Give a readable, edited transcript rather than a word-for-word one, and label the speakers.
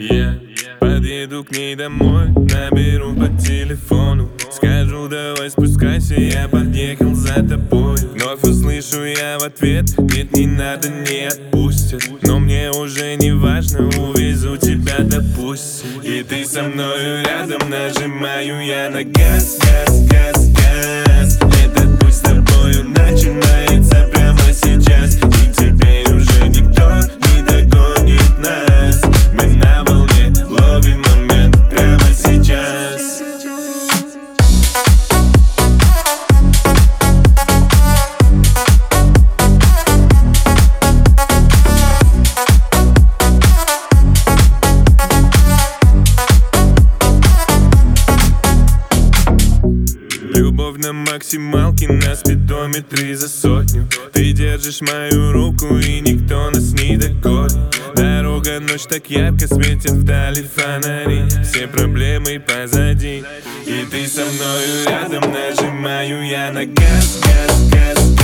Speaker 1: Я подъеду к ней домой, наберу по телефону, скажу: давай спускайся, я подъехал за тобой. Вновь услышу я в ответ: нет, не надо, не отпустят. Но мне уже не важно, увезу тебя, допустим. И ты со мною рядом, нажимаю я на газ, газ, газ, газ. Этот путь с тобою начинается прямо сейчас. И теперь уже никто не догонит нас. Мы на волне, ловим момент прямо сейчас. Любовь на максималке, на спидометре за 100. Ты держишь мою руку, и никто нас не догонит. Дорога, ночь так ярко светит, вдали фонари. Все проблемы позади, и ты со мною рядом, нажимаю я на газ, газ, газ.